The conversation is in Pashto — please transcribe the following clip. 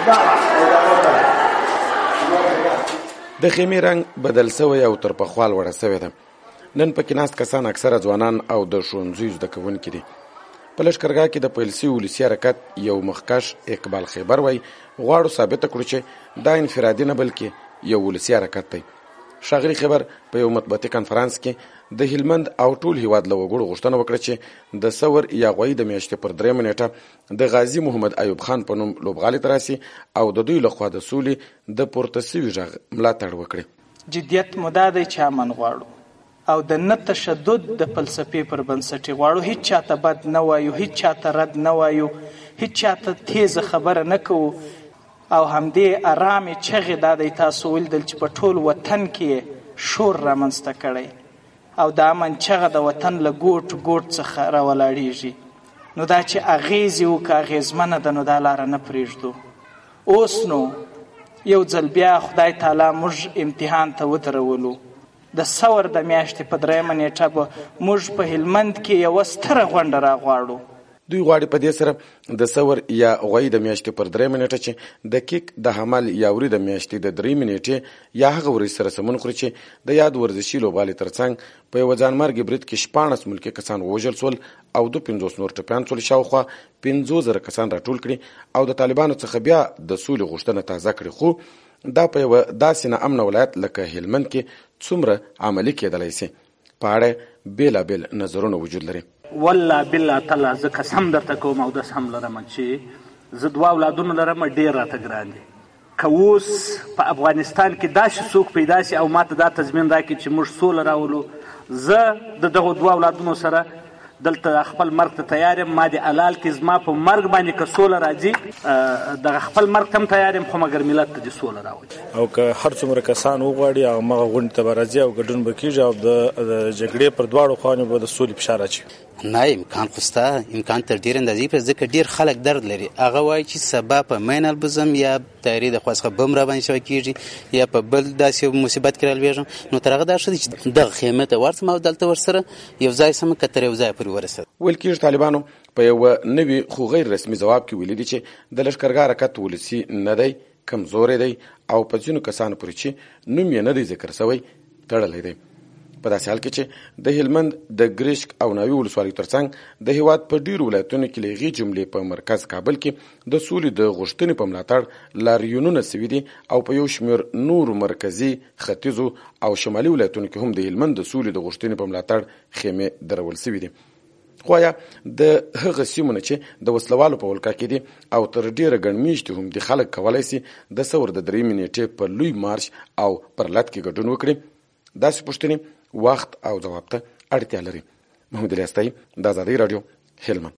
د خیمې رنګ بدل سوی او تر پخوا لوړه سوې ده. نن پکې ناست کسان اکثره ځوانان او د ښوونځیو زده کوونکي دي. په لښکرګاه کې د پیل سوي ولسي حرکت یو مخکښ اقبال خیبر وایي غواړو ثابته کړو چې دا انفرادي نه بلکې یو ولسي حرکت دی. ښاغلي خیبر په یو مطبوعاتي کنفرانس کې د هلمند او ټول هیواد له وګړو غوښتنه وکړه چې د ثور یا غویي د میاشتې پر 3 نیټه د غازي محمد ایوب خان په نوم لوبغالي ته راسي او د دوی لخوا د سولې د پورته سوي غږ ملاتړ وکړي. جدیت مو دا دی چې امن غواړو او د نه تشدد د فلسفې پر بنسټ غواړو. هیڅ چاته بد نه وایو، هیڅ چاته رد نه وایو، هیڅ چاته تیزه خبره نه کوو او همدې آرامې چغې دا دی تاسو ولیدل چې په ټول وطن کې شور رامنځته کړی او د امن چغه د وطن له ګوټ ګوټ څخه راولاړېږي. نو دا چې اغیزې وکړه اغیزمنه ده نو دا لاره نه پرېږدو. اوس نو یو ځل بیا خدای تعالی موږ امتحان ته ودرولو. د ثور د میاشتې په 3 نیټه به موږ په هلمند کې یوه ستره غونډه راغواړو. دوی غواړي په دې سره د ثور یا غویي د میاشتې پر 3 نیټه چې د کیک د حمل یا وري د میاشتې د 3 نیټې یا هغه ورځ سره سمون خوري چې د یاد ورزشي لوبغالي ترڅنګ په یو ځانمرګي برید کې 14 ملکي کسان ووژل شول او 250 نور ټپیان شول. شاوخوا 50,000 کسان راټول کړي او د طالبانو څخه بیا د سولې غوښتنه تازه کړي. خو دا په یو داسې ناامنه ولایت لکه هلمند کې څومره عملي کېدلی شي په اړه بېلابېل نظرونه وجود لري. والله بالله تعالی زه قسم درته کوم او داس هم لرم چې زه 2 اولادونه لرم ډېر راته ګران دي. که اوس په افغانستان کې داسې څوک پیدا شي او ماته دا تضمین راکړي چې موږ سوله راولو، زه د دغو 2 اولادونو سره دلته خپل مرګ ته تیار یم. ما د حلال کې زما په مرګ باندې که سوله راځي دغه خپل مرګ ته هم تیار یم، خو مګر ملت ته د سوله راولي. او که هر څومره کسان وغواړي هغه غونډې ته به راځي او ګډون به کېږي او د جګړې پر دواړو خواوو به د سولې فشار اچوي. نه امکان خو شته، امکان تر ډېرې اندازې په ځکه ډېر خلک درد لري. هغه وایي چې سبا په مین البزم یا تیارې د خوا څخه بم را باندې شوی کېږي یا په بل داسې مصیبت کې رالوېږم. نو تر هغه دا ښه دي چې دغه خیمې ته ورسم او دلته ورسره یو ځای سم که تر یو ځای پورې ورسېد. ویل کېږي طالبانو په یو نوي خو غیر رسمي ځواب کې ویلي دي چې د لښکرګاه حرکت ولسي نه دی، کمزوری دی او په ځینو کسانو پورې چې نوم یې نه دی ذکر شوی تړلی دی. په داسې حال کې چې د هلمند د ګرشک او ناوی ولسوالیو ترڅنګ د هیواد په ډیرو ولایتونو کې له هغې جملې په مرکز کابل کې د سولې د غوښتنې په ملاتړ لاریونونه سوي دي او په یو شمېر نورو مرکزي، ختیځو او شمالي ولایتونو کې هم د هلمند د سولې د غوښتنې په ملاتړ خیمې درول سوي دي. خو یا د هغه سیمو نه چې د وسلوالو په ولکه کې دي او تر ډیره ګڼ میاشتې هم د خلک کولی سي د ثور د 3 نیټې په لوی مارش او پر لټ کې ګډون وکړي، داسې پوښتنې وخت او ځواب ته اړتیا لري. محمد الیاس تایي، د ازادۍ راډیو، هلمند.